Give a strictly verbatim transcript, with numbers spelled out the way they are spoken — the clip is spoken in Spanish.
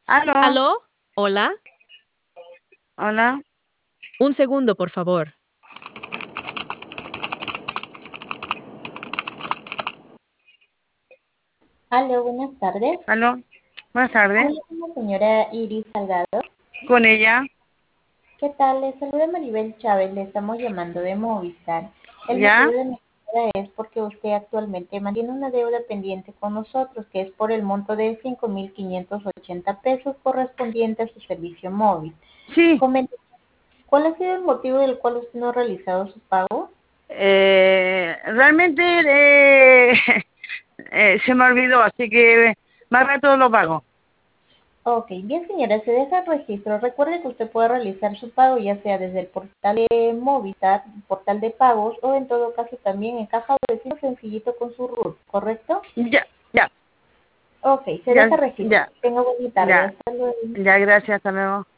¿Aló? ¿Aló? ¿Hola? ¿Hola? Un segundo, por favor. Aló, buenas tardes. ¿Aló? Buenas tardes. Hablo con la señora Iris Salgado. ¿Con ella? ¿Qué tal? Le saluda Maribel Chávez. Le estamos llamando de Movistar. El ¿Ya? motivo de mi llamada es porque usted actualmente mantiene una deuda pendiente con nosotros, que es por el monto de cinco mil quinientos ochenta pesos correspondiente a su servicio móvil. Sí. Comente, ¿cuál ha sido el motivo del cual usted no ha realizado su pago? Eh, realmente eh, eh, se me olvidó, así que más rato lo pago. Ok, bien señora, se deja el registro. Recuerde que usted puede realizar su pago ya sea desde el portal de Movistar, portal de pagos o en todo caso también en caja de vecinos sencillito con su R U T, ¿correcto? Ya, ya, Ok, se ya, deja registro. ya, Tenga buena tarde. ya, Hasta luego. ya, gracias, hasta luego.